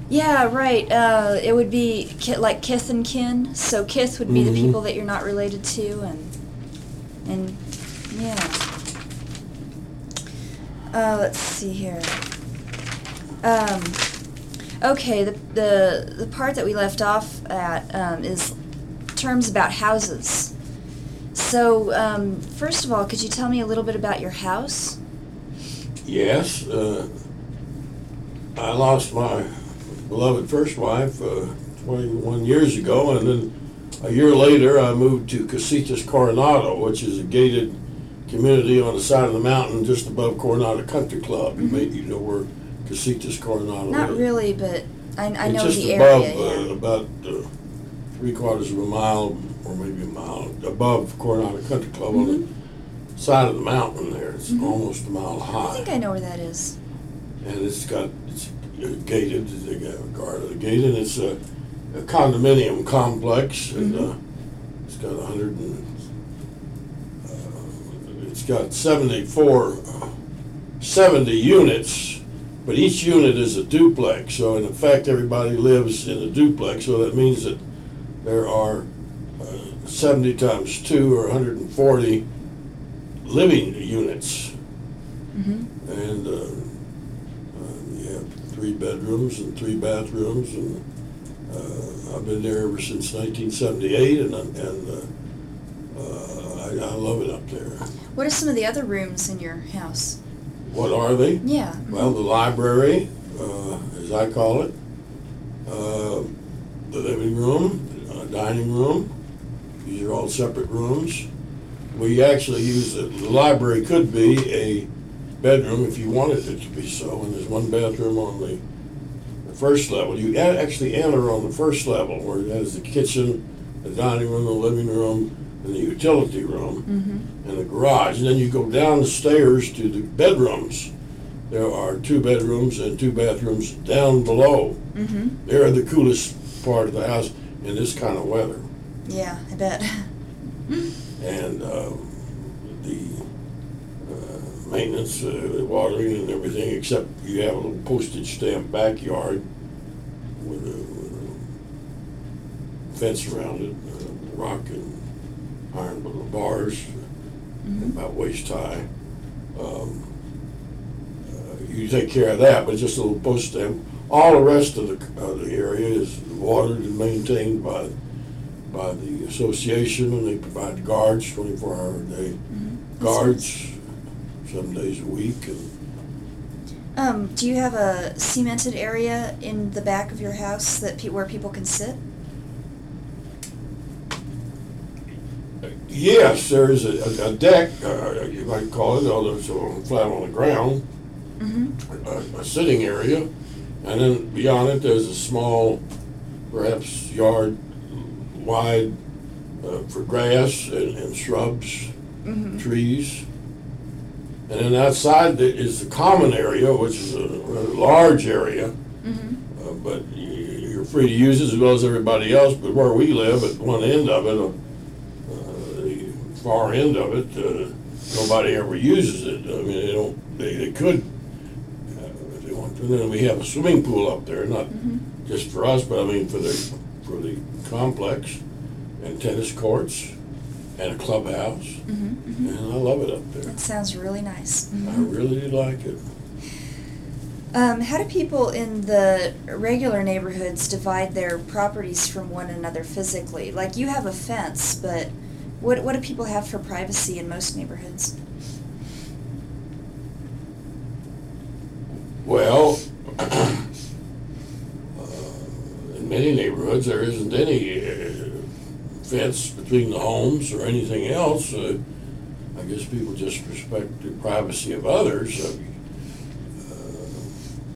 Yeah, right. It would be like kith and kin. So kith would be the people that you're not related to, and yeah. Let's see here. Um, okay, the part that we left off at is terms about houses. So, first of all, could you tell me a little bit about your house? Yes, I lost my beloved first wife 21 years ago, and then a year later I moved to Casitas Coronado, which is a gated community on the side of the mountain just above Coronado Country Club. You know where Casitas Coronado Not is? really, but I know just the above, area. Yeah. about 3/4 of a mile or maybe a mile above Coronado Country Club on the side of the mountain there. It's almost a mile high. I think I know where that is. And it's gated. They got a guard at the gate, and it's a condominium complex, and it's got 100 and it's got 70 units, but each unit is a duplex. So in effect, everybody lives in a duplex. So that means that there are 70 times 2 or 140 living units, and you have 3 bedrooms and 3 bathrooms, and I've been there ever since 1978, and I love it up there. What are some of the other rooms in your house? What are they? Yeah. Well, the library, as I call it, the living room, dining room. These are all separate rooms. We actually use the library could be a bedroom if you wanted it to be so, and there's one bathroom on the first level. You actually enter on the first level where it has the kitchen, the dining room, the living room, and the utility room, and the garage. And then you go down the stairs to the bedrooms. There are 2 bedrooms and 2 bathrooms down below. They're the coolest part of the house in this kind of weather. Yeah, I bet. And the maintenance, watering and everything, except you have a little postage stamp backyard with a fence around it, rock and iron bars about waist high. You take care of that, but just a little post stamp. All the rest of the area is watered and maintained by the association, and they provide guards 24-hour a day. Guards 7 days a week. And do you have a cemented area in the back of your house that where people can sit? yes, there's a deck, you might call it, although it's flat on the ground, a sitting area, and then beyond it there's a small, perhaps yard wide for grass and shrubs, trees. And then outside is the common area, which is a large area, but you're free to use it as well as everybody else. But where we live, at one end of it, the far end of it, nobody ever uses it. I mean, they could if they want to. And then we have a swimming pool up there, not just for us, but I mean for the complex, and tennis courts, and a clubhouse, and I love it up there. That sounds really nice. I really do like it. How do people in the regular neighborhoods divide their properties from one another physically? Like, you have a fence, but what do people have for privacy in most neighborhoods? Well, in many neighborhoods there isn't any fence between the homes or anything else. I guess people just respect the privacy of others.